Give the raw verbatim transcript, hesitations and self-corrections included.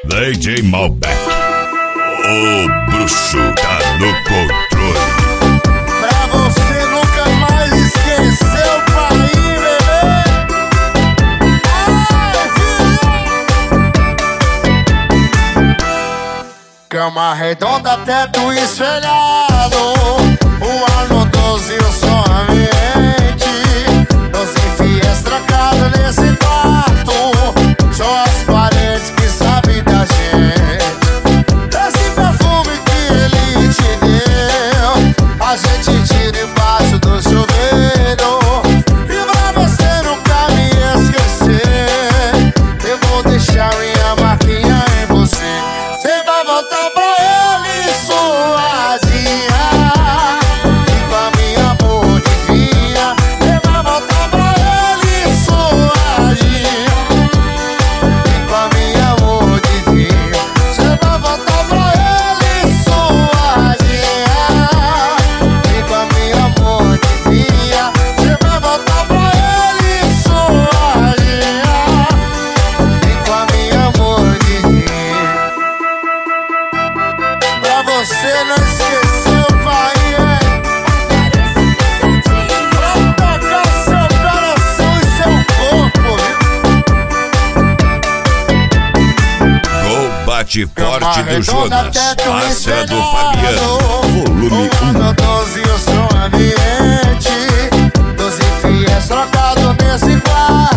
D J Malbec, o bruxo tá no controle. Pra você nunca mais esquecer o pai, bebê. Ai, filho. Cama redonda, teto espelhado, o ano doze, o som ambiente. Doze fiéis trancados nesse quarto, só as paredes que sabem da gente. Esse perfume que ele te deu, a gente tira embaixo do chuveiro. E pra você nunca me esquecer, eu vou deixar minha marquinha em você. Você vai voltar pra ele suadinha, e com a minha mordidinha. Você vai voltar pra ele suadinha, e com a minha mordidinha. Você vai voltar pra ele suadinha, e com a minha mordidinha. Você vai voltar pra ele suadinha, e com a minha mordidinha. Pra você não esquecer o pai, é. Pra tocar seu coração e seu corpo, Gol bate forte do redonda, Jonas, teto Astra do espelhado, Fabiano, volume o ano um. doze, o som ambiente. Doze fiéis trocados nesse quarto.